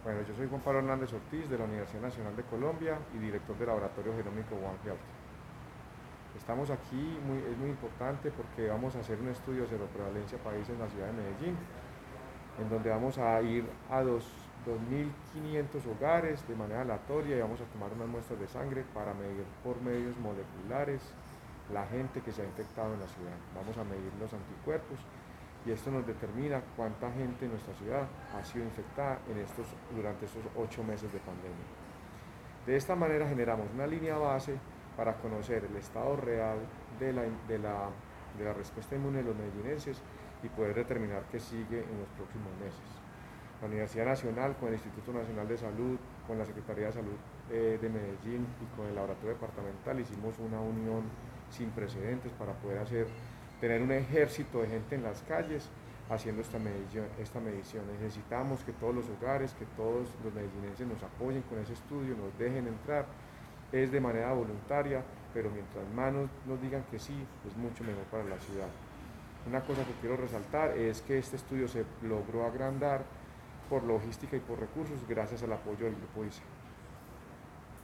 Bueno, yo soy Juan Pablo Hernández Ortiz de la Universidad Nacional de Colombia y director del Laboratorio Genómico One Health. Estamos aquí, es muy importante porque vamos a hacer un estudio de seroprevalencia país en la ciudad de Medellín, en donde vamos a ir a 2.500 hogares de manera aleatoria y vamos a tomar unas muestras de sangre para medir por medios moleculares la gente que se ha infectado en la ciudad. Vamos a medir los anticuerpos y esto nos determina cuánta gente en nuestra ciudad ha sido infectada durante estos 8 meses de pandemia. De esta manera generamos una línea base para conocer el estado real de la respuesta inmune de los medellinenses y poder determinar qué sigue en los próximos meses. La Universidad Nacional, con el Instituto Nacional de Salud, con la Secretaría de Salud de Medellín y con el Laboratorio Departamental hicimos una unión sin precedentes para poder tener un ejército de gente en las calles haciendo esta medición. Necesitamos que todos los hogares, que todos los medellinenses nos apoyen con ese estudio, nos dejen entrar. Es de manera voluntaria, pero mientras más nos digan que sí, es mucho mejor para la ciudad. Una cosa que quiero resaltar es que este estudio se logró agrandar por logística y por recursos gracias al apoyo del Grupo ISA.